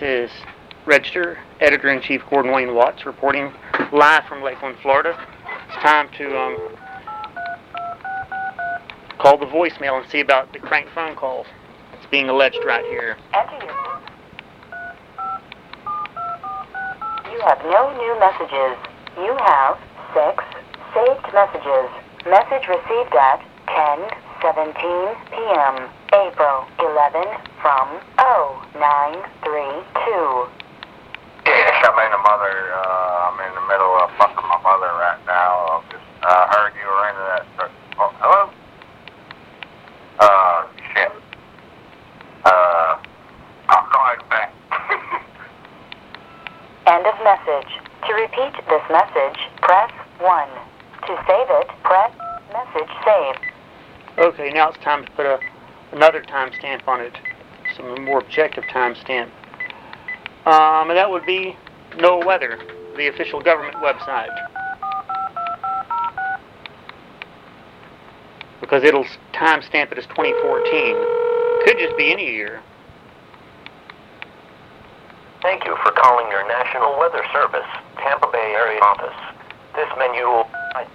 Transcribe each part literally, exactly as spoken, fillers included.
is Register Editor-in-Chief Gordon Wayne Watts reporting live from Lakeland, Florida. It's time to um, call the voicemail and see about the crank phone call that's being alleged right here. Enter your... You have no new messages. You have six saved messages. Message received at ten seventeen p.m. April eleventh from oh nine three two. Yes, I'm in the mother, uh, I'm in the middle of fucking my mother right now. I just uh, heard you were into that. Oh, hello? Uh, shit. Uh, I'll call you back. End of message. To repeat this message, press one. To save it, press message save. Okay, now it's time to put a, another timestamp on it, some more objective timestamp. Um, and that would be NOAA Weather, the official government website. Because it'll timestamp it as twenty fourteen. Could just be any year. Thank you for calling your National Weather Service, Tampa Bay area office. This menu will...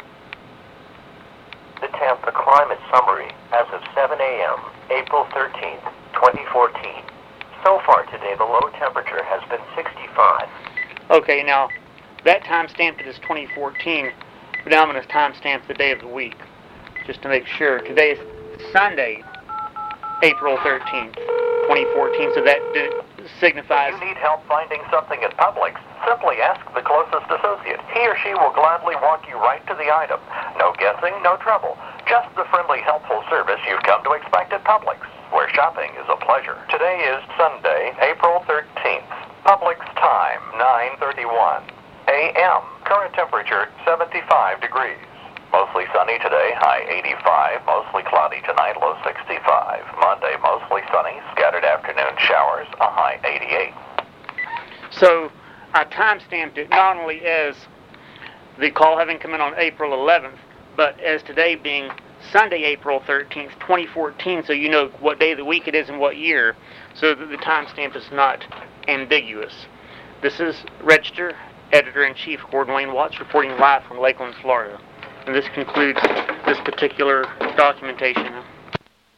The Tampa Climate Summary as of seven a.m., April thirteenth, twenty fourteen. So far today, the low temperature has been sixty-five. Okay, now, that timestamp is twenty fourteen, but now I'm going to timestamp the day of the week, just to make sure. Today is Sunday, April thirteenth, twenty fourteen, so that d- signifies... If you need help finding something at Publix, simply ask the closest associate. He or she will gladly walk you right to the item. No guessing, no trouble. Just the friendly, helpful service you've come to expect at Publix, where shopping is a pleasure. Today is Sunday, April thirteenth. Publix time, nine thirty-one a.m. Current temperature, seventy-five degrees. Mostly sunny today, high eighty-five. Mostly cloudy tonight, low sixty-five. Monday, mostly sunny. Scattered afternoon showers, a high eighty-eight. So, I timestamped it not only as the call having come in on April eleventh, but as today being Sunday, April thirteenth, twenty fourteen, so you know what day of the week it is and what year, so that the timestamp is not ambiguous. This is Register Editor-in-Chief Gordon Wayne Watts reporting live from Lakeland, Florida. And this concludes this particular documentation.